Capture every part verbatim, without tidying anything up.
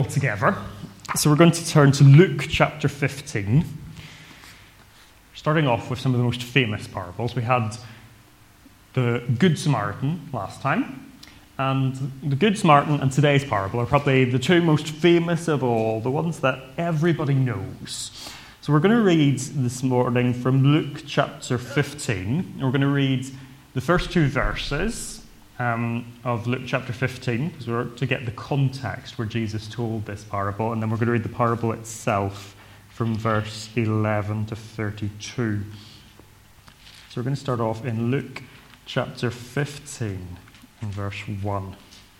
Together. So we're going to turn to Luke chapter fifteen, starting off with some of the most famous parables. We had the Good Samaritan last time, and the Good Samaritan and today's parable are probably the two most famous of all, the ones that everybody knows. So we're going to read this morning from Luke chapter fifteen, and we're going to read the first two verses Um, of Luke chapter fifteen, because we're to get the context where Jesus told this parable, and then we're going to read the parable itself from verse eleven to thirty-two. So we're going to start off in Luke chapter fifteen and verse one.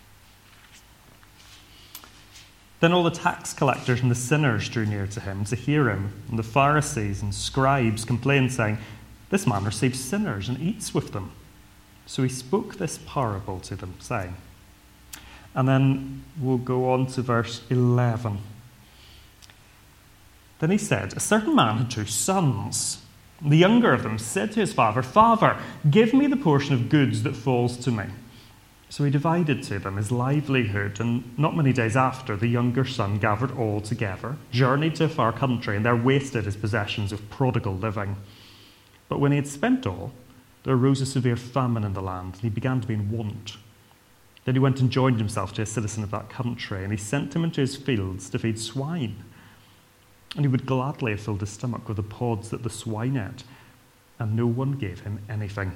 Then all the tax collectors and the sinners drew near to him to hear him, and the Pharisees and scribes complained, saying, "This man receives sinners and eats with them." So he spoke this parable to them, saying, and then we'll go on to verse eleven. Then he said, "A certain man had two sons. The younger of them said to his father, 'Father, give me the portion of goods that falls to me.' So he divided to them his livelihood, and not many days after, the younger son gathered all together, journeyed to a far country, and there wasted his possessions with prodigal living. But when he had spent all, there arose a severe famine in the land, and he began to be in want. Then he went and joined himself to a citizen of that country, and he sent him into his fields to feed swine. And he would gladly have filled his stomach with the pods that the swine ate, and no one gave him anything.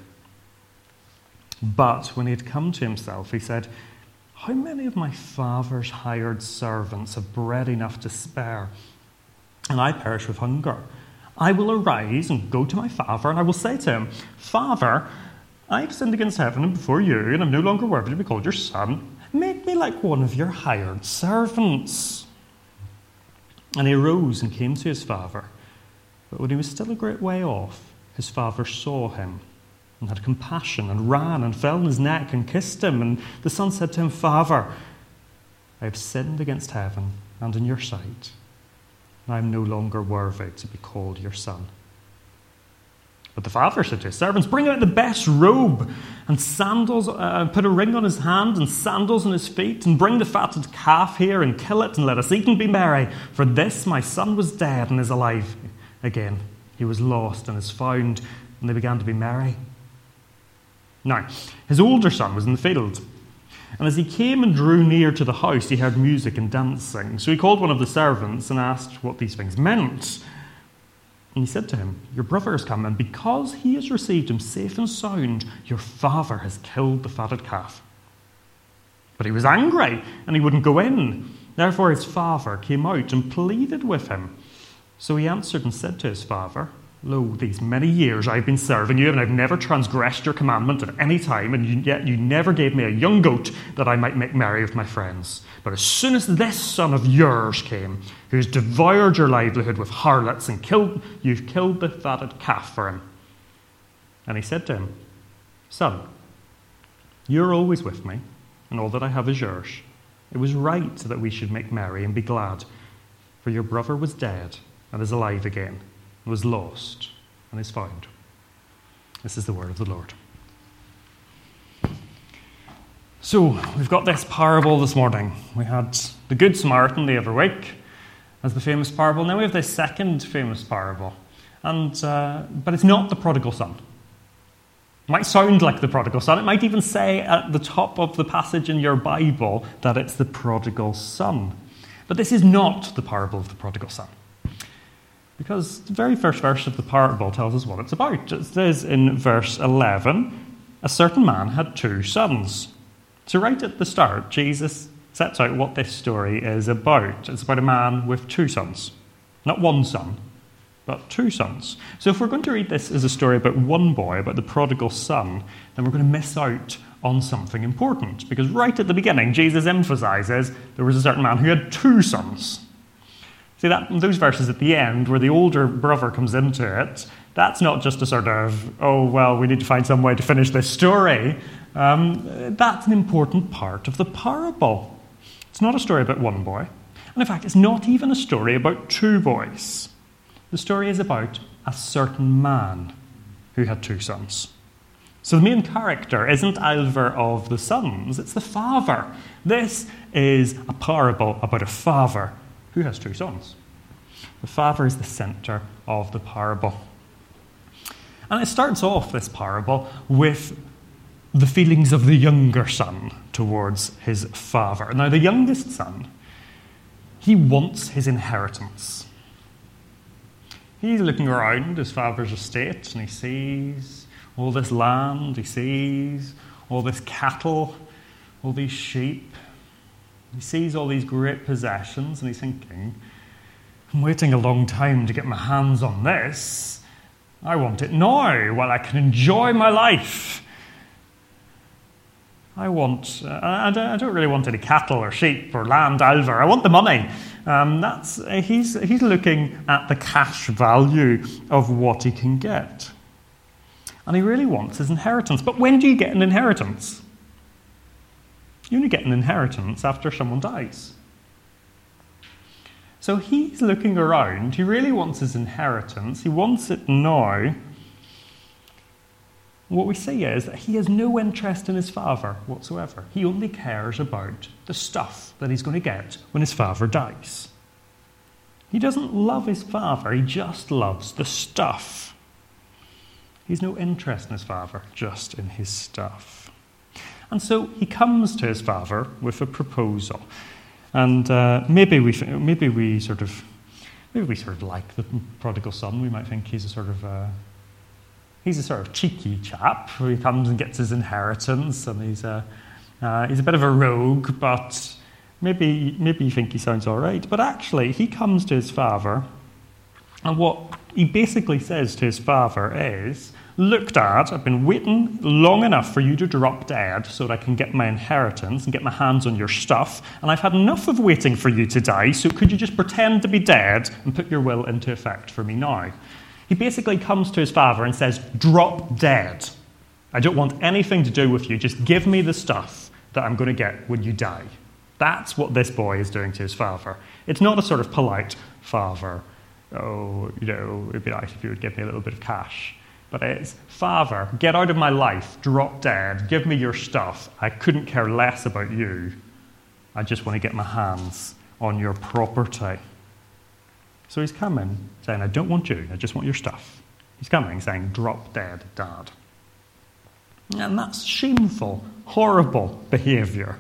But when he had come to himself, he said, 'How many of my father's hired servants have bread enough to spare, and I perish with hunger? I will arise and go to my father, and I will say to him, Father, I have sinned against heaven and before you, and I'm no longer worthy to be called your son. Make me like one of your hired servants.' And he arose and came to his father. But when he was still a great way off, his father saw him and had compassion and ran and fell on his neck and kissed him. And the son said to him, 'Father, I have sinned against heaven and in your sight. I am no longer worthy to be called your son.' But the father said to his servants, 'Bring out the best robe and sandals, uh, put a ring on his hand and sandals on his feet, and bring the fatted calf here and kill it, and let us eat and be merry. For this my son was dead and is alive again. He was lost and is found.' And they began to be merry. Now, his older son was in the field. And as he came and drew near to the house, he heard music and dancing. So he called one of the servants and asked what these things meant. And he said to him, 'Your brother has come, and because he has received him safe and sound, your father has killed the fatted calf.' But he was angry, and he wouldn't go in. Therefore his father came out and pleaded with him. So he answered and said to his father, 'Lo, these many years I have been serving you, and I've never transgressed your commandment at any time, and yet you never gave me a young goat that I might make merry with my friends. But as soon as this son of yours came, who has devoured your livelihood with harlots, and killed, you've killed the fatted calf for him.' And he said to him, 'Son, you're always with me, and all that I have is yours. It was right that we should make merry and be glad, for your brother was dead and is alive again, was lost and is found.' This is the word of the Lord. So, we've got this parable this morning. We had the Good Samaritan the other week as the famous parable. Now we have this second famous parable. and uh, But it's not the prodigal son. It might sound like the prodigal son. It might even say at the top of the passage in your Bible that it's the prodigal son. But this is not the parable of the prodigal son. Because the very first verse of the parable tells us what it's about. It says in verse eleven, "A certain man had two sons." So right at the start, Jesus sets out what this story is about. It's about a man with two sons. Not one son, but two sons. So if we're going to read this as a story about one boy, about the prodigal son, then we're going to miss out on something important. Because right at the beginning, Jesus emphasizes there was a certain man who had two sons. See, that those verses at the end, where the older brother comes into it, that's not just a sort of, oh, well, we need to find some way to finish this story. Um, that's an important part of the parable. It's not a story about one boy. And in fact, it's not even a story about two boys. The story is about a certain man who had two sons. So the main character isn't either of the sons, it's the father. This is a parable about a father who has two sons. The father is the centre of the parable. And it starts off, this parable, with the feelings of the younger son towards his father. Now, the youngest son, he wants his inheritance. He's looking around his father's estate and he sees all this land, he sees all this cattle, all these sheep. He sees all these great possessions and he's thinking, I'm waiting a long time to get my hands on this. I want it now while I can enjoy my life. I want, uh, I, don't, I don't really want any cattle or sheep or land either. I want the money. Um, that's uh, he's, he's looking at the cash value of what he can get. And he really wants his inheritance. But when do you get an inheritance? You only get an inheritance after someone dies. So he's looking around. He really wants his inheritance. He wants it now. What we see is that he has no interest in his father whatsoever. He only cares about the stuff that he's going to get when his father dies. He doesn't love his father. He just loves the stuff. He's no interest in his father, just in his stuff. And so he comes to his father with a proposal. And uh, maybe we maybe we sort of maybe we sort of like the prodigal son. We might think he's a sort of uh, he's a sort of cheeky chap who he comes and gets his inheritance, and he's a uh, he's a bit of a rogue. But maybe maybe you think he sounds all right. But actually, he comes to his father, and what he basically says to his father is, "Look, Dad, I've been waiting long enough for you to drop dead so that I can get my inheritance and get my hands on your stuff, and I've had enough of waiting for you to die, so could you just pretend to be dead and put your will into effect for me now?" He basically comes to his father and says, "Drop dead. I don't want anything to do with you. Just give me the stuff that I'm going to get when you die." That's what this boy is doing to his father. It's not a sort of polite, "Father, oh, you know, it'd be nice if you would give me a little bit of cash." But it's, "Father, get out of my life, drop dead, give me your stuff. I couldn't care less about you. I just want to get my hands on your property." So he's coming, saying, "I don't want you, I just want your stuff." He's coming, saying, "Drop dead, Dad." And that's shameful, horrible behaviour.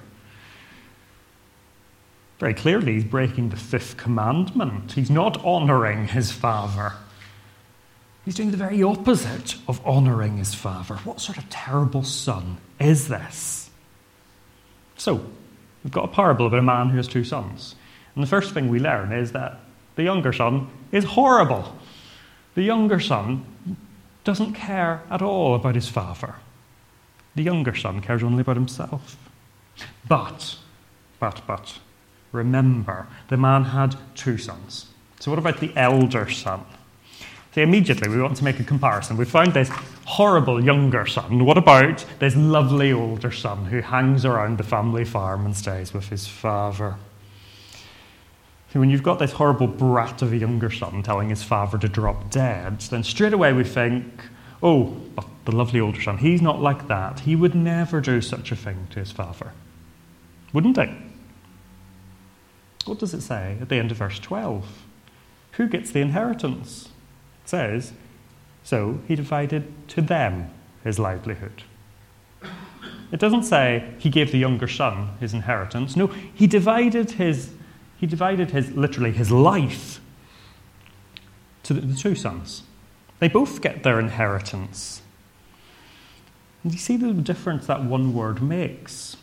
Very clearly, he's breaking the fifth commandment. He's not honouring his father. He's doing the very opposite of honouring his father. What sort of terrible son is this? So, we've got a parable about a man who has two sons. And the first thing we learn is that the younger son is horrible. The younger son doesn't care at all about his father. The younger son cares only about himself. But, but, but, remember, the man had two sons. So what about the elder son? So immediately we want to make a comparison. We found this horrible younger son. What about this lovely older son who hangs around the family farm and stays with his father? So when you've got this horrible brat of a younger son telling his father to drop dead, then straight away we think, oh, but the lovely older son, he's not like that. He would never do such a thing to his father. Wouldn't he? What does it say at the end of verse twelve? Who gets the inheritance? It says, so he divided to them his livelihood. It doesn't say he gave the younger son his inheritance. No, he divided his, he divided his, literally his life to the, the two sons. They both get their inheritance. And you see the difference that one word makes.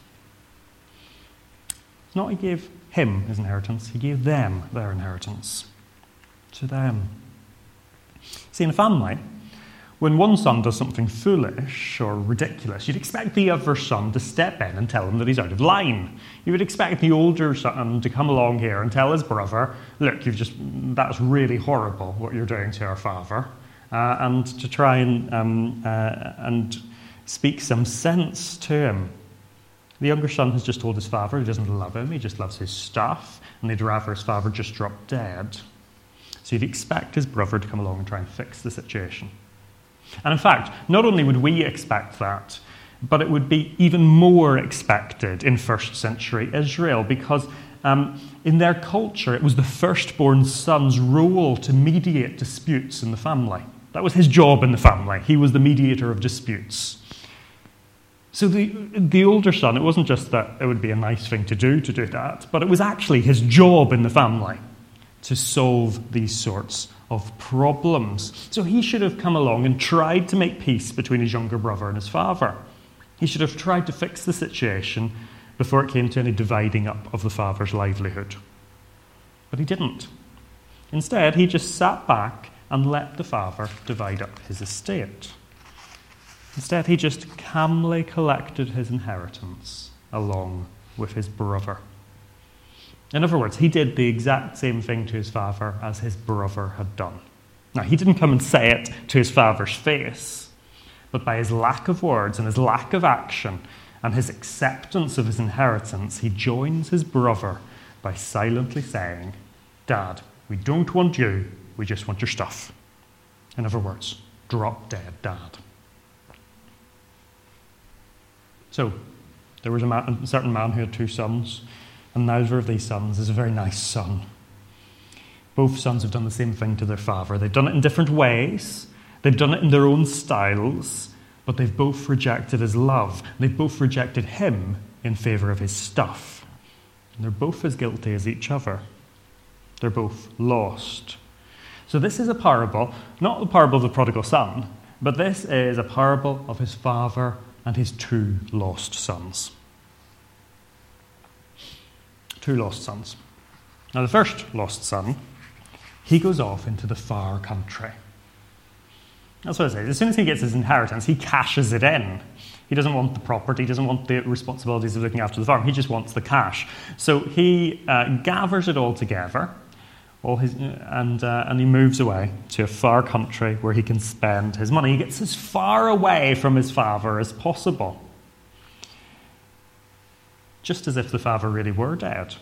It's not he gave him his inheritance, he gave them their inheritance. To them. See, in a family, when one son does something foolish or ridiculous, you'd expect the other son to step in and tell him that he's out of line. You would expect the older son to come along here and tell his brother, look, you've just, that's really horrible what you're doing to our father, uh, and to try and, um, uh, and speak some sense to him. The younger son has just told his father he doesn't love him, he just loves his stuff, and he'd rather his father just drop dead. So you'd expect his brother to come along and try and fix the situation. And in fact, not only would we expect that, but it would be even more expected in first century Israel, because um, in their culture it was the firstborn son's role to mediate disputes in the family. That was his job in the family. He was the mediator of disputes. So the, the older son, it wasn't just that it would be a nice thing to do to do that, but it was actually his job in the family to solve these sorts of problems. So he should have come along and tried to make peace between his younger brother and his father. He should have tried to fix the situation before it came to any dividing up of the father's livelihood. But he didn't. Instead, he just sat back and let the father divide up his estate. Instead, he just calmly collected his inheritance along with his brother. In other words, he did the exact same thing to his father as his brother had done. Now, he didn't come and say it to his father's face, but by his lack of words and his lack of action and his acceptance of his inheritance, he joins his brother by silently saying, "Dad, we don't want you, we just want your stuff." In other words, drop dead, Dad. So, there was a, man, a certain man who had two sons, and neither of these sons is a very nice son. Both sons have done the same thing to their father. They've done it in different ways. They've done it in their own styles, but they've both rejected his love. They've both rejected him in favour of his stuff. And they're both as guilty as each other. They're both lost. So this is a parable, not the parable of the prodigal son, but this is a parable of his father and his two lost sons. Two lost sons. Now the first lost son, he goes off into the far country. That's what I say. As soon as he gets his inheritance, he cashes it in. He doesn't want the property, he doesn't want the responsibilities of looking after the farm, he just wants the cash. So he uh, gathers it all together, all his, and, uh, and he moves away to a far country where he can spend his money. He gets as far away from his father as possible. Just as if the father really were dead.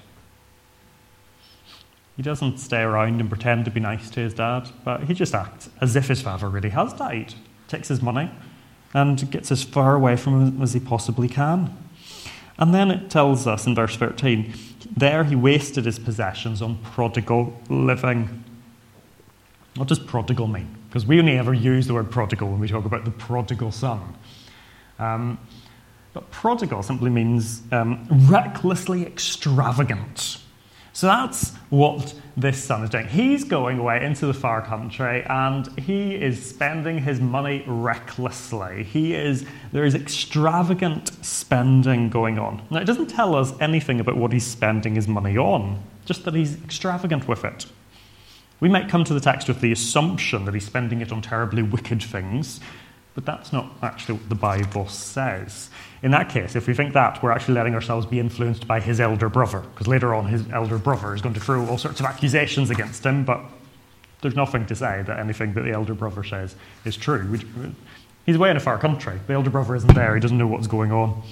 He doesn't stay around and pretend to be nice to his dad, but he just acts as if his father really has died, takes his money, and gets as far away from him as he possibly can. And then it tells us in verse thirteen, there he wasted his possessions on prodigal living. What does prodigal mean? Because we only ever use the word prodigal when we talk about the prodigal son. Um, but prodigal simply means um, recklessly extravagant. So that's what this son is doing. He's going away into the far country and he is spending his money recklessly. He is, there is extravagant spending going on. Now, it doesn't tell us anything about what he's spending his money on, just that he's extravagant with it. We might come to the text with the assumption that he's spending it on terribly wicked things, but that's not actually what the Bible says. In that case, if we think that, we're actually letting ourselves be influenced by his elder brother, because later on his elder brother is going to throw all sorts of accusations against him, but there's nothing to say that anything that the elder brother says is true. He's away in a far country. The elder brother isn't there. He doesn't know what's going on.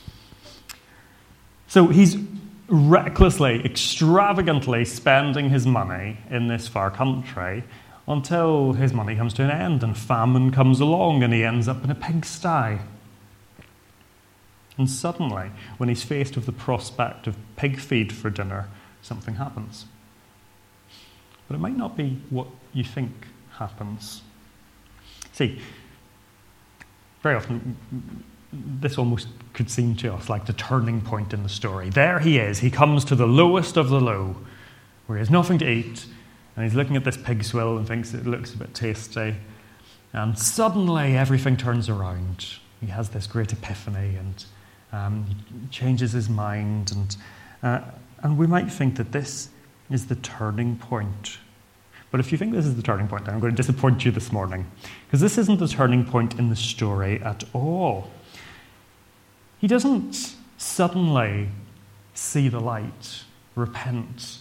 So he's recklessly, extravagantly spending his money in this far country until his money comes to an end and famine comes along and he ends up in a pigsty. And suddenly, when he's faced with the prospect of pig feed for dinner, something happens. But it might not be what you think happens. See, very often, this almost could seem to us like the turning point in the story. There he is. He comes to the lowest of the low, where he has nothing to eat, and he's looking at this pig swill and thinks it looks a bit tasty. And suddenly, everything turns around. He has this great epiphany, and Um, he changes his mind, and uh, and we might think that this is the turning point. But if you think this is the turning point, then I'm going to disappoint you this morning, because this isn't the turning point in the story at all. He doesn't suddenly see the light, repent,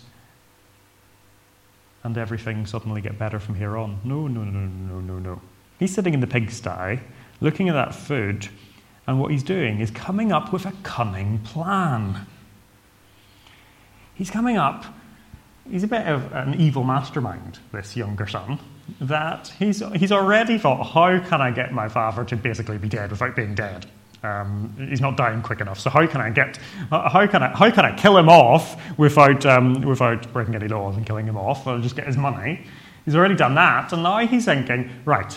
and everything suddenly get better from here on. No, no, no, no, no, no. He's sitting in the pigsty, looking at that food, and what he's doing is coming up with a cunning plan. He's coming up he's a bit of an evil mastermind, this younger son, that he's, he's already thought, how can I get my father to basically be dead without being dead? Um, he's not dying quick enough. So how can I get? How can I? How can I kill him off without um, without breaking any laws and killing him off? I'll just get his money. He's already done that, and now he's thinking, right,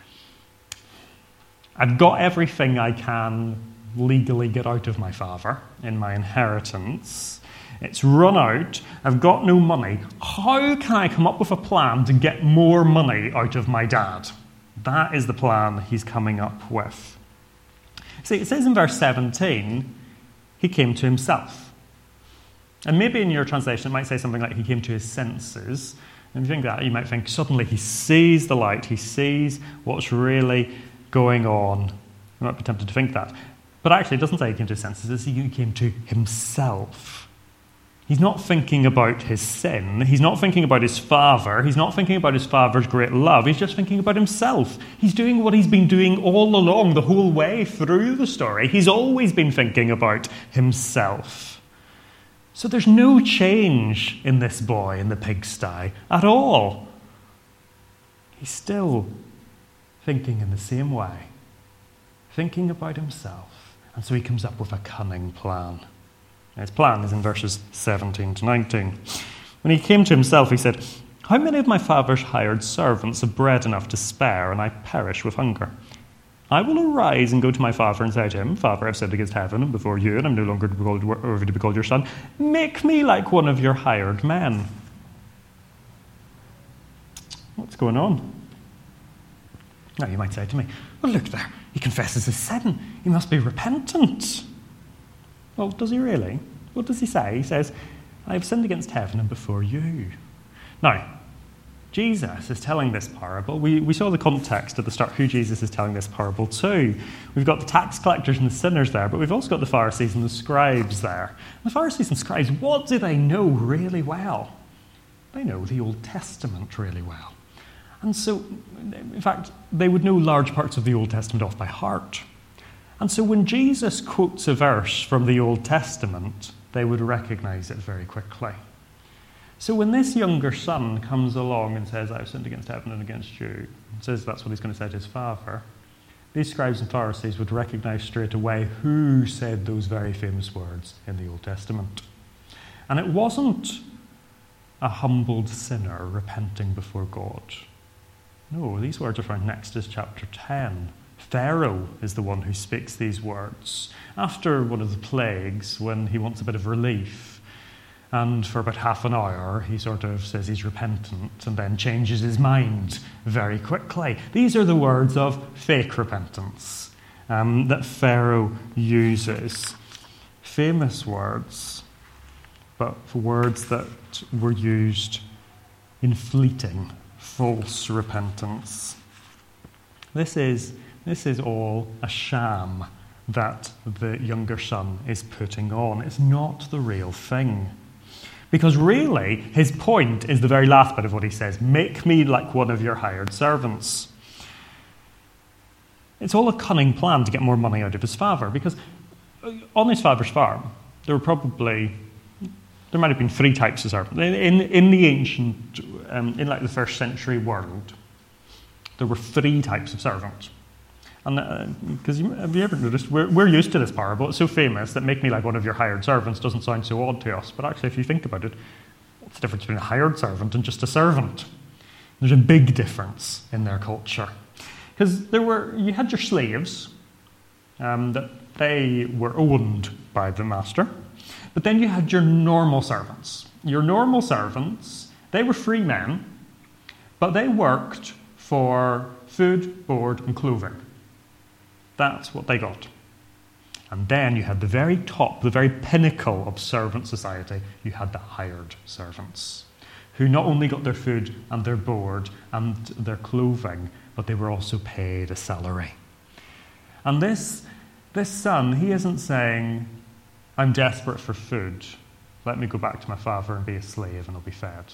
I've got everything I can legally get out of my father in my inheritance. It's run out. I've got no money. How can I come up with a plan to get more money out of my dad? That is the plan he's coming up with. See, it says in verse seventeen, he came to himself. And maybe in your translation it might say something like he came to his senses. And if you think that, you might think suddenly he sees the light, he sees what's really going on. You might be tempted to think that. But actually it doesn't say he came to his senses, it says he came to himself. He's not thinking about his sin. He's not thinking about his father. He's not thinking about his father's great love. He's just thinking about himself. He's doing what he's been doing all along, the whole way through the story. He's always been thinking about himself. So there's no change in this boy in the pigsty at all. He's still thinking in the same way, thinking about himself. And so he comes up with a cunning plan. His plan is in verses seventeen to nineteen. When he came to himself, he said, "How many of my father's hired servants have bread enough to spare, and I perish with hunger? I will arise and go to my father and say to him, 'Father, I've sinned against heaven and before you, and I'm no longer worthy to be called your son. Make me like one of your hired men.'" What's going on? Now you might say to me, "Well, look there. He confesses his sin. He must be repentant." Well, does he really? What does he say? He says, "I have sinned against heaven and before you." Now, Jesus is telling this parable. We, we saw the context at the start, who Jesus is telling this parable to. We've got the tax collectors and the sinners there, but we've also got the Pharisees and the scribes there. The Pharisees and scribes, what do they know really well? They know the Old Testament really well. And so, in fact, they would know large parts of the Old Testament off by heart. And so when Jesus quotes a verse from the Old Testament, they would recognize it very quickly. So when this younger son comes along and says, "I've sinned against heaven and against you," and says that's what he's going to say to his father, these scribes and Pharisees would recognize straight away who said those very famous words in the Old Testament. And it wasn't a humbled sinner repenting before God. No, these words are found in Exodus chapter ten. Pharaoh is the one who speaks these words after one of the plagues when he wants a bit of relief. And for about half an hour, he sort of says he's repentant and then changes his mind very quickly. These are the words of fake repentance um, that Pharaoh uses. Famous words, but words that were used in fleeting, false repentance. This is This is all a sham that the younger son is putting on. It's not the real thing. Because really, his point is the very last bit of what he says. Make me like one of your hired servants. It's all a cunning plan to get more money out of his father. Because on his father's farm, there were probably, there might have been three types of servants. In, in the ancient, um, in like the first century world, there were three types of servants. And because uh, have you ever noticed, we're, we're used to this parable. It's so famous that "make me like one of your hired servants" doesn't sound so odd to us. But actually, if you think about it, what's the difference between a hired servant and just a servant? There's a big difference in their culture. Because there were, you had your slaves, um, that they were owned by the master. But then you had your normal servants. Your normal servants, they were free men, but they worked for food, board, and clothing. That's what they got. And then you had the very top, the very pinnacle of servant society, you had the hired servants, who not only got their food and their board and their clothing, but they were also paid a salary. And this, this son, he isn't saying, "I'm desperate for food. Let me go back to my father and be a slave and I'll be fed."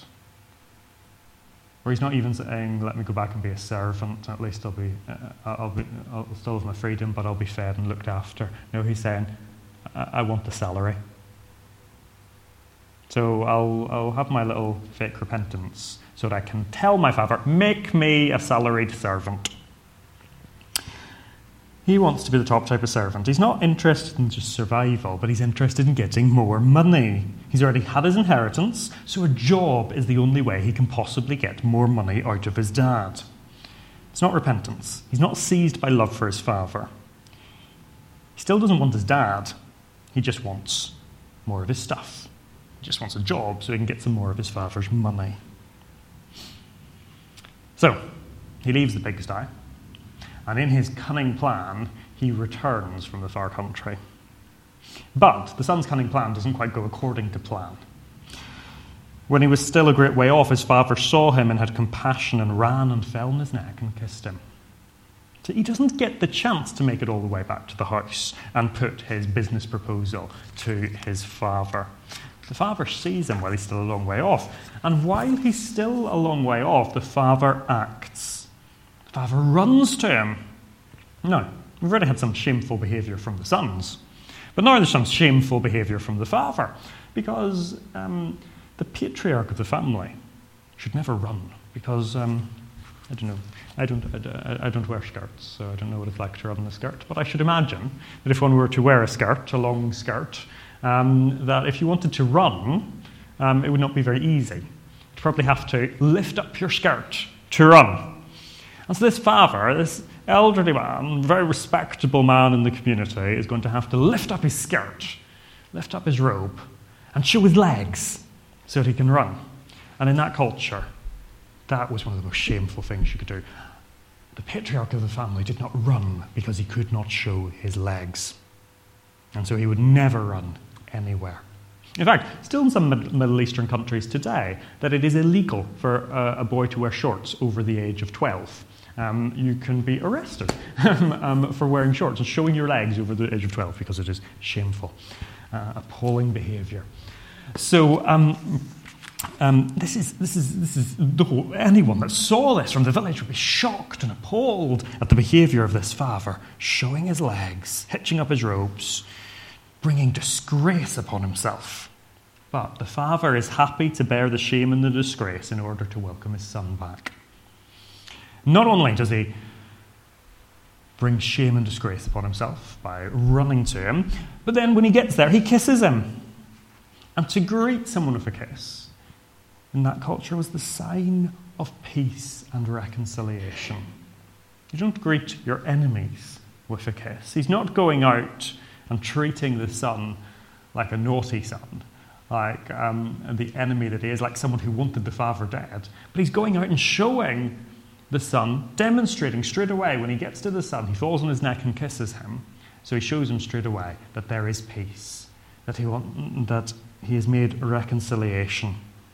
Or he's not even saying, "Let me go back and be a servant. At least I'll be, uh, I'll be, I'll still have my freedom, but I'll be fed and looked after." No, he's saying, I, I want the salary. So I'll, I'll have my little fake repentance so that I can tell my father, make me a salaried servant. He wants to be the top type of servant. He's not interested in just survival, but he's interested in getting more money. He's already had his inheritance, so a job is the only way he can possibly get more money out of his dad. It's not repentance. He's not seized by love for his father. He still doesn't want his dad. He just wants more of his stuff. He just wants a job so he can get some more of his father's money. So, he leaves the pigsty, and in his cunning plan, he returns from the far country. But the son's cunning plan doesn't quite go according to plan. When he was still a great way off, his father saw him and had compassion and ran and fell on his neck and kissed him. So he doesn't get the chance to make it all the way back to the house and put his business proposal to his father. The father sees him while he's still a long way off. And while he's still a long way off, the father acts. The father runs to him. Now, we've already had some shameful behaviour from the sons. But now there's some shameful behaviour from the father. Because um, the patriarch of the family should never run. Because, um, I don't know, I don't, I, I don't wear skirts, so I don't know what it's like to run in a skirt. But I should imagine that if one were to wear a skirt, a long skirt, um, that if you wanted to run, um, it would not be very easy. You'd probably have to lift up your skirt to run. And so this father, this elderly man, very respectable man in the community, is going to have to lift up his skirt, lift up his robe, and show his legs so that he can run. And in that culture, that was one of the most shameful things you could do. The patriarch of the family did not run because he could not show his legs. And so he would never run anywhere. In fact, still in some Middle Eastern countries today, that it is illegal for a, a boy to wear shorts over the age of twelve. Um, you can be arrested um, for wearing shorts and showing your legs over the age of twelve because it is shameful, uh, appalling behaviour. So um, um, this is this is this is the whole, anyone that saw this from the village would be shocked and appalled at the behaviour of this father, showing his legs, hitching up his robes, bringing disgrace upon himself. But the father is happy to bear the shame and the disgrace in order to welcome his son back. Not only does he bring shame and disgrace upon himself by running to him, but then when he gets there, he kisses him. And to greet someone with a kiss in that culture was the sign of peace and reconciliation. You don't greet your enemies with a kiss. He's not going out and treating the son like a naughty son, like um, the enemy that he is, like someone who wanted the father dead. But he's going out and showing the son, demonstrating straight away when he gets to the son, he falls on his neck and kisses him. So he shows him straight away that there is peace, that he want, that he has made reconciliation.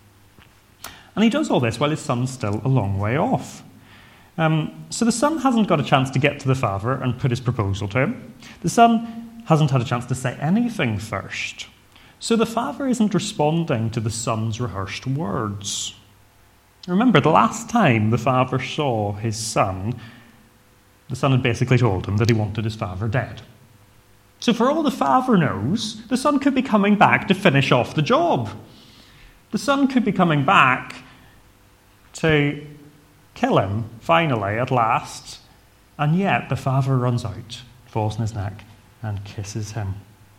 And he does all this while his son's still a long way off. Um, so the son hasn't got a chance to get to the father and put his proposal to him. The son hasn't had a chance to say anything first. So the father isn't responding to the son's rehearsed words. Remember, the last time the father saw his son, the son had basically told him that he wanted his father dead. So for all the father knows, the son could be coming back to finish off the job. The son could be coming back to kill him, finally, at last, and yet the father runs out, falls on his neck, and kisses him.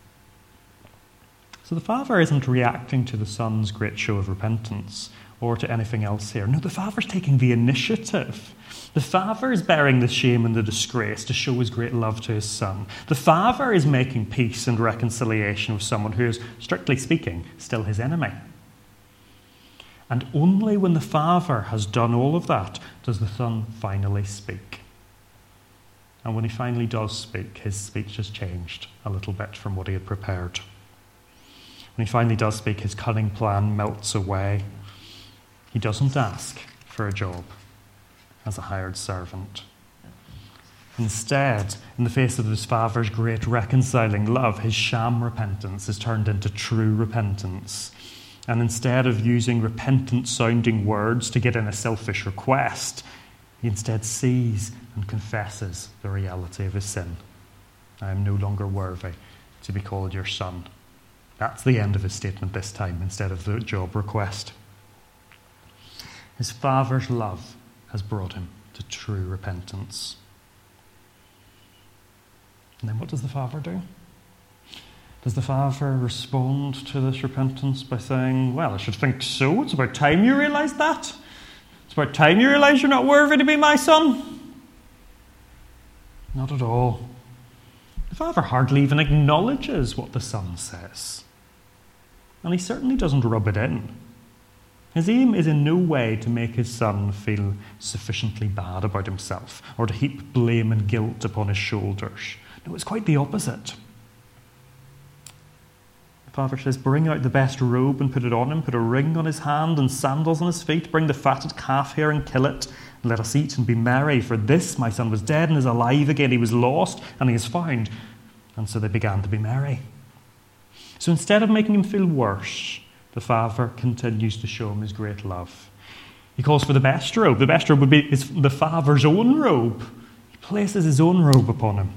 So the father isn't reacting to the son's great show of repentance or to anything else here. No, the father's taking the initiative. The father is bearing the shame and the disgrace to show his great love to his son. The father is making peace and reconciliation with someone who is, strictly speaking, still his enemy. And only when the father has done all of that does the son finally speak. And when he finally does speak, his speech has changed a little bit from what he had prepared. When he finally does speak, his cunning plan melts away. He doesn't ask for a job as a hired servant. Instead, in the face of his father's great reconciling love, his sham repentance is turned into true repentance. And instead of using repentant-sounding words to get in a selfish request, he instead sees and confesses the reality of his sin. I am no longer worthy to be called your son. That's the end of his statement this time, instead of the job request. His father's love has brought him to true repentance. And then what does the father do? Does the father respond to this repentance by saying, well, I should think so. It's about time you realise that. It's about time you realise you're not worthy to be my son. Not at all. The father hardly even acknowledges what the son says. And he certainly doesn't rub it in. His aim is in no way to make his son feel sufficiently bad about himself or to heap blame and guilt upon his shoulders. No, it's quite the opposite. The father says, bring out the best robe and put it on him, put a ring on his hand and sandals on his feet, bring the fatted calf here and kill it, and let us eat and be merry, for this my son was dead and is alive again, he was lost and he is found. And so they began to be merry. So instead of making him feel worse, the father continues to show him his great love. He calls for the best robe. The best robe would be his, the father's own robe. He places his own robe upon him.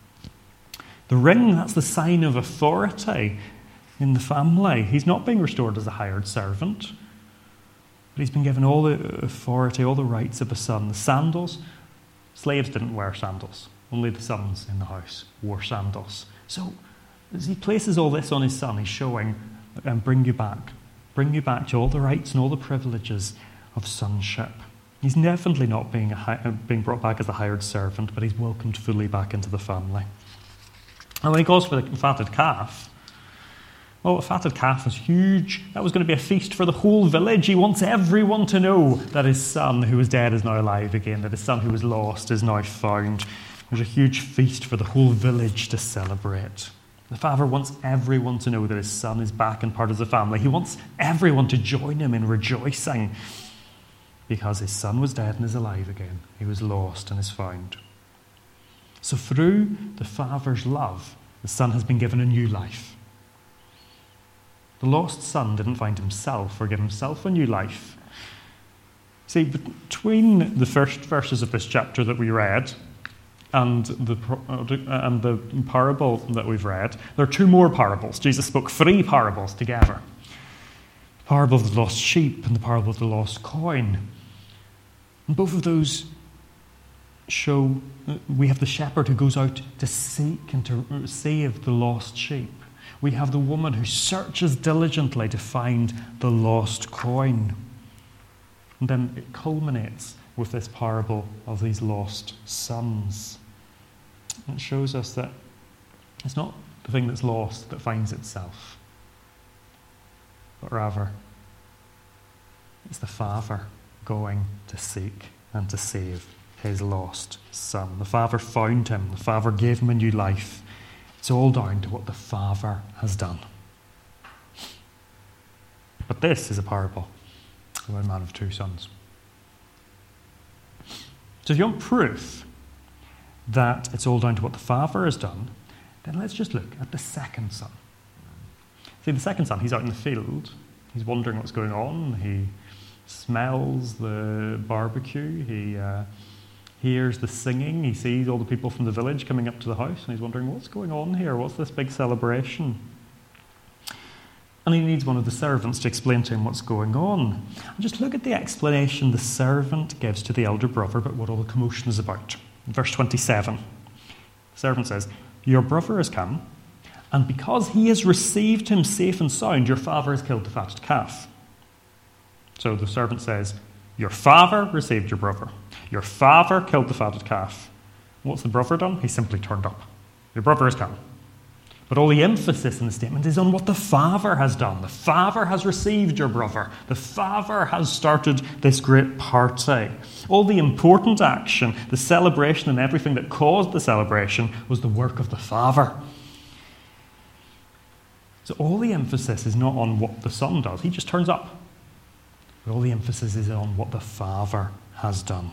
The ring, that's the sign of authority in the family. He's not being restored as a hired servant, but he's been given all the authority, all the rights of a son. The sandals, slaves didn't wear sandals. Only the sons in the house wore sandals. So as he places all this on his son, he's showing, and bring you back. Bring you back to all the rights and all the privileges of sonship. He's definitely not being, a, being brought back as a hired servant, but he's welcomed fully back into the family. And when he calls for the fatted calf, well, a fatted calf was huge. That was going to be a feast for the whole village. He wants everyone to know that his son who was dead is now alive again, that his son who was lost is now found. There's a huge feast for the whole village to celebrate. The father wants everyone to know that his son is back and part of the family. He wants everyone to join him in rejoicing because his son was dead and is alive again. He was lost and is found. So through the father's love, the son has been given a new life. The lost son didn't find himself or give himself a new life. See, between the first verses of this chapter that we read and the, and the parable that we've read, there are two more parables. Jesus spoke three parables together. The parable of the lost sheep and the parable of the lost coin. And both of those show we have the shepherd who goes out to seek and to save the lost sheep. We have the woman who searches diligently to find the lost coin. And then it culminates with this parable of these lost sons. It shows us that it's not the thing that's lost that finds itself, but rather it's the father going to seek and to save his lost son. The father found him. The father gave him a new life. It's all down to what the father has done. But this is a parable about a man of two sons. So if you want proof that it's all down to what the father has done, then let's just look at the second son. See, the second son, he's out in the field. He's wondering what's going on. He smells the barbecue. He uh, hears the singing. He sees all the people from the village coming up to the house, and he's wondering, what's going on here? What's this big celebration? And he needs one of the servants to explain to him what's going on. And just look at the explanation the servant gives to the elder brother about what all the commotion is about. In verse twenty-seven, the servant says, your brother has come, and because he has received him safe and sound, your father has killed the fatted calf. So the servant says, your father received your brother. Your father killed the fatted calf. What's the brother done? He simply turned up. Your brother has come. But all the emphasis in the statement is on what the father has done. The father has received your brother. The father has started this great party. All the important action, the celebration and everything that caused the celebration was the work of the father. So all the emphasis is not on what the son does. He just turns up. But all the emphasis is on what the father has done.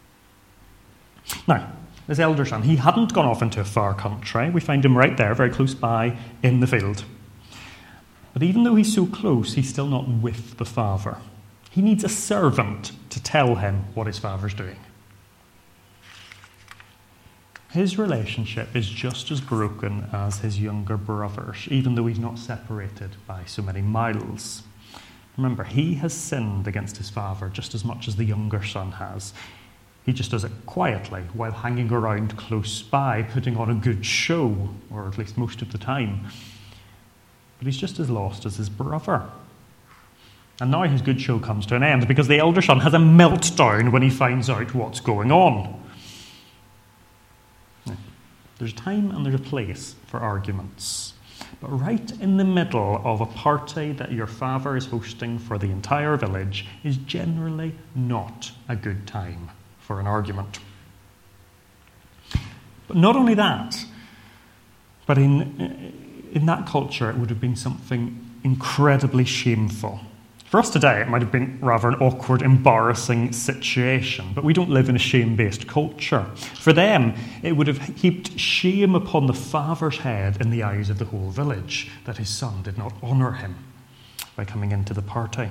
Now, this elder son, he hadn't gone off into a far country. We find him right there, very close by, in the field. But even though he's so close, he's still not with the father. He needs a servant to tell him what his father's doing. His relationship is just as broken as his younger brother's, even though he's not separated by so many miles. Remember, he has sinned against his father just as much as the younger son has. He just does it quietly while hanging around close by, putting on a good show, or at least most of the time. But he's just as lost as his brother. And now his good show comes to an end because the elder son has a meltdown when he finds out what's going on. There's a time and there's a place for arguments. But right in the middle of a party that your father is hosting for the entire village is generally not a good time for an argument. But not only that, but in, in that culture it would have been something incredibly shameful. For us today, it might have been rather an awkward, embarrassing situation, but we don't live in a shame-based culture. For them, it would have heaped shame upon the father's head in the eyes of the whole village that his son did not honour him by coming into the party.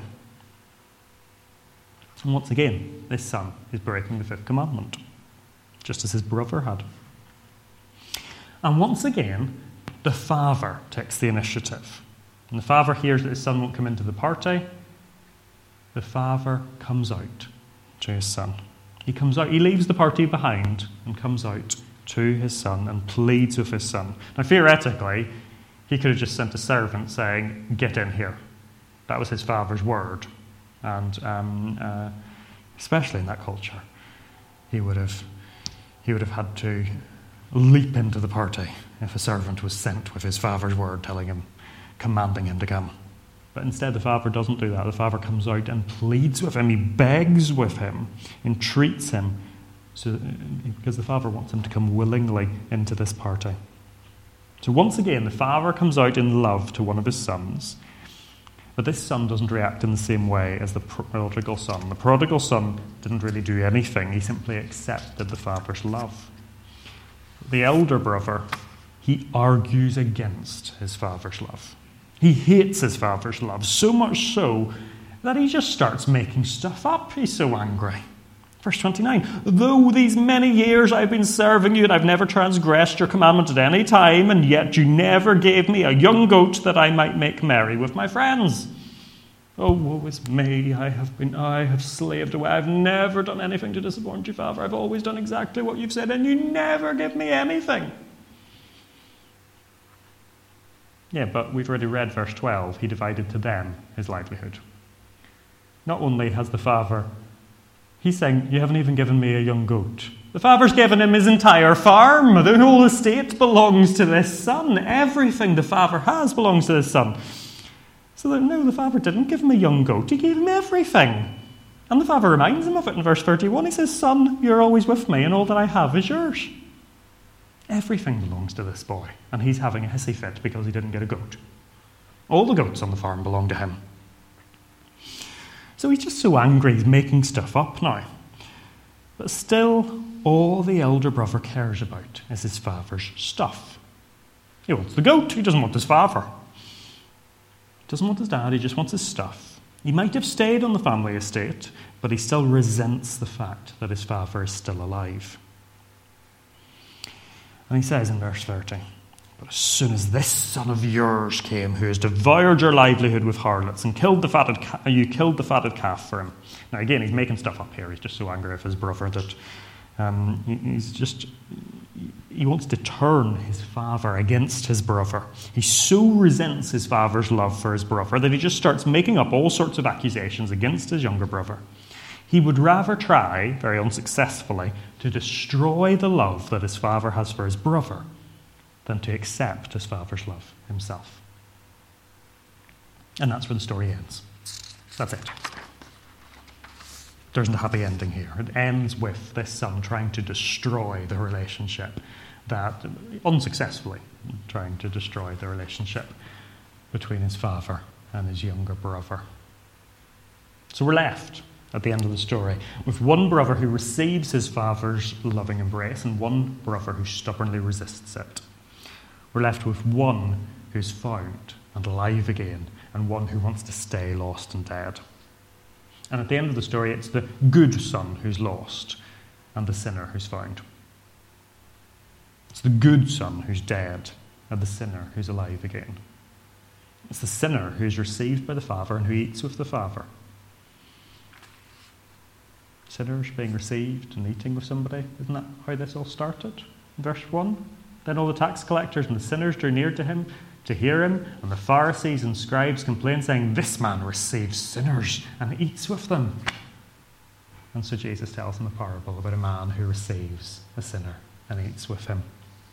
And once again, this son is breaking the fifth commandment, just as his brother had. And once again, the father takes the initiative. And the father hears that his son won't come into the party. The father comes out to his son. He comes out, he leaves the party behind and comes out to his son and pleads with his son. Now, theoretically, he could have just sent a servant saying, "Get in here." That was his father's word. And um, uh, especially in that culture, he would have he would have had to leap into the party if a servant was sent with his father's word telling him, commanding him to come. But instead, the father doesn't do that. The father comes out and pleads with him. He begs with him, entreats him, so, because the father wants him to come willingly into this party. So once again, the father comes out in love to one of his sons, but this son doesn't react in the same way as the prodigal son. The prodigal son didn't really do anything. He simply accepted the father's love. The elder brother, he argues against his father's love. He hates his father's love, so much so that he just starts making stuff up. He's so angry. Verse twenty-nine, "Though these many years I've been serving you and I've never transgressed your commandment at any time, and yet you never gave me a young goat that I might make merry with my friends. Oh, woe is me, I have been, I have slaved away. I've never done anything to disappoint you, Father. I've always done exactly what you've said, and you never give me anything." Yeah, but we've already read verse twelve. He divided to them his livelihood. Not only has the father, he's saying, "You haven't even given me a young goat." The father's given him his entire farm. The whole estate belongs to this son. Everything the father has belongs to this son. So that, no, the father didn't give him a young goat. He gave him everything. And the father reminds him of it in verse thirty-one. He says, "Son, you're always with me, and all that I have is yours." Everything belongs to this boy, and he's having a hissy fit because he didn't get a goat. All the goats on the farm belong to him. So he's just so angry, he's making stuff up now. But still, all the elder brother cares about is his father's stuff. He wants the goat, he doesn't want his father. He doesn't want his dad, he just wants his stuff. He might have stayed on the family estate, but he still resents the fact that his father is still alive. And he says in verse thirty, "But as soon as this son of yours came, who has devoured your livelihood with harlots and killed the fatted ca- you killed the fatted calf for him." Now again, he's making stuff up here. He's just so angry with his brother that um, he, he's just he wants to turn his father against his brother. He so resents his father's love for his brother that he just starts making up all sorts of accusations against his younger brother. He would rather try, very unsuccessfully, to destroy the love that his father has for his brother than to accept his father's love himself. And that's where the story ends. That's it. There isn't a happy ending here. It ends with this son trying to destroy the relationship that, unsuccessfully, trying to destroy the relationship between his father and his younger brother. So we're left at the end of the story with one brother who receives his father's loving embrace and one brother who stubbornly resists it. We're left with one who's found and alive again and one who wants to stay lost and dead. And at the end of the story, it's the good son who's lost and the sinner who's found. It's the good son who's dead and the sinner who's alive again. It's the sinner who's received by the Father and who eats with the Father. Sinners being received and eating with somebody. Isn't that how this all started? In verse one. Then all the tax collectors and the sinners drew near to him to hear him, and the Pharisees and scribes complained, saying, "This man receives sinners and eats with them." And so Jesus tells them a parable about a man who receives a sinner and eats with him.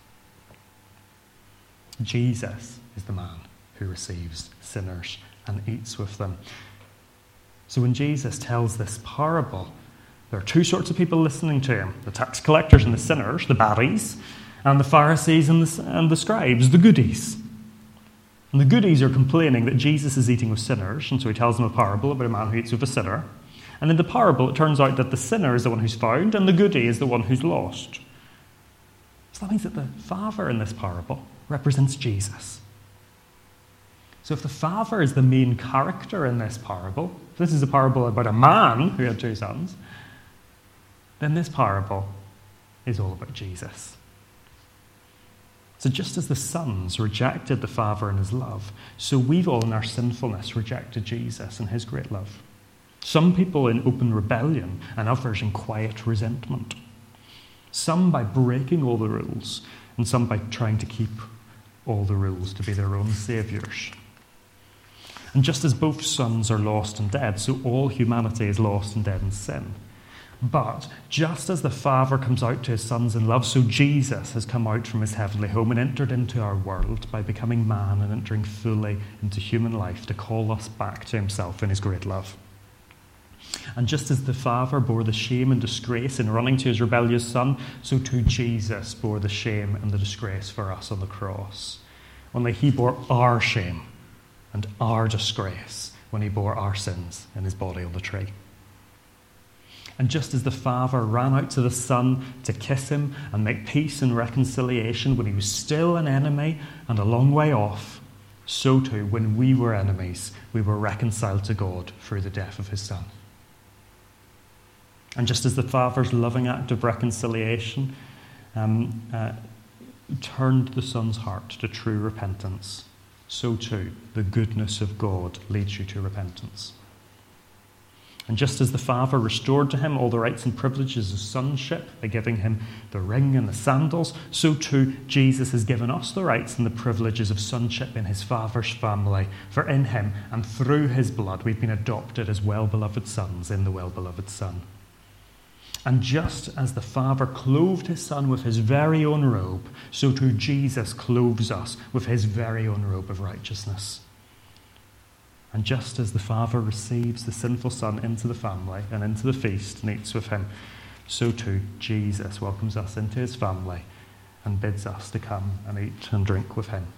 Jesus is the man who receives sinners and eats with them. So when Jesus tells this parable, there are two sorts of people listening to him: the tax collectors and the sinners, the baddies, and the Pharisees and the, and the scribes, the goodies. And the goodies are complaining that Jesus is eating with sinners, and so he tells them a parable about a man who eats with a sinner. And in the parable, it turns out that the sinner is the one who's found, and the goodie is the one who's lost. So that means that the Father in this parable represents Jesus. So if the Father is the main character in this parable, if this is a parable about a man who had two sons, then this parable is all about Jesus. So just as the sons rejected the Father and his love, so we've all in our sinfulness rejected Jesus and his great love. Some people in open rebellion and others in quiet resentment. Some by breaking all the rules and some by trying to keep all the rules to be their own saviours. And just as both sons are lost and dead, so all humanity is lost and dead in sin. But just as the Father comes out to his sons in love, so Jesus has come out from his heavenly home and entered into our world by becoming man and entering fully into human life to call us back to himself in his great love. And just as the Father bore the shame and disgrace in running to his rebellious Son, so too Jesus bore the shame and the disgrace for us on the cross. Only he bore our shame and our disgrace when he bore our sins in his body on the tree. And just as the Father ran out to the Son to kiss him and make peace and reconciliation when he was still an enemy and a long way off, so too, when we were enemies, we were reconciled to God through the death of his Son. And just as the Father's loving act of reconciliation um, uh, turned the Son's heart to true repentance, so too the goodness of God leads you to repentance. And just as the Father restored to him all the rights and privileges of sonship by giving him the ring and the sandals, so too Jesus has given us the rights and the privileges of sonship in his Father's family. For in him and through his blood we've been adopted as well-beloved sons in the well-beloved Son. And just as the Father clothed his Son with his very own robe, so too Jesus clothes us with his very own robe of righteousness. And just as the Father receives the sinful Son into the family and into the feast and eats with him, so too Jesus welcomes us into his family and bids us to come and eat and drink with him.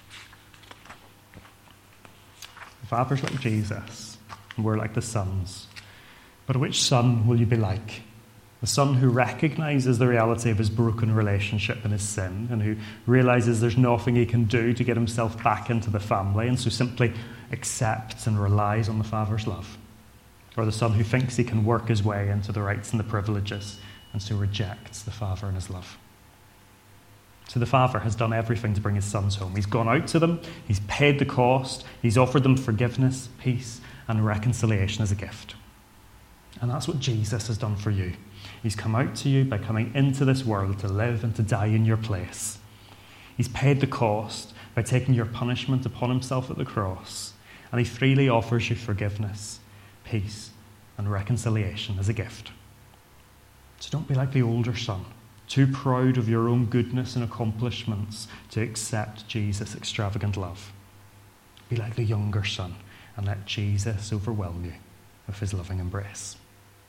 The Father's like Jesus, and we're like the sons. But which son will you be like? The son who recognizes the reality of his broken relationship and his sin, and who realizes there's nothing he can do to get himself back into the family, and so simply accepts and relies on the Father's love? Or the son who thinks he can work his way into the rights and the privileges, and so rejects the Father and his love? So the Father has done everything to bring his sons home. He's gone out to them, he's paid the cost, he's offered them forgiveness, peace, and reconciliation as a gift. And that's what Jesus has done for you. He's come out to you by coming into this world to live and to die in your place. He's paid the cost by taking your punishment upon himself at the cross. And he freely offers you forgiveness, peace, and reconciliation as a gift. So don't be like the older son, too proud of your own goodness and accomplishments to accept Jesus' extravagant love. Be like the younger son and let Jesus overwhelm you with his loving embrace.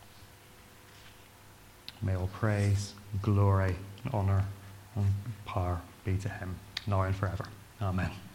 May all praise, glory, and honour, and power be to him, now and forever. Amen.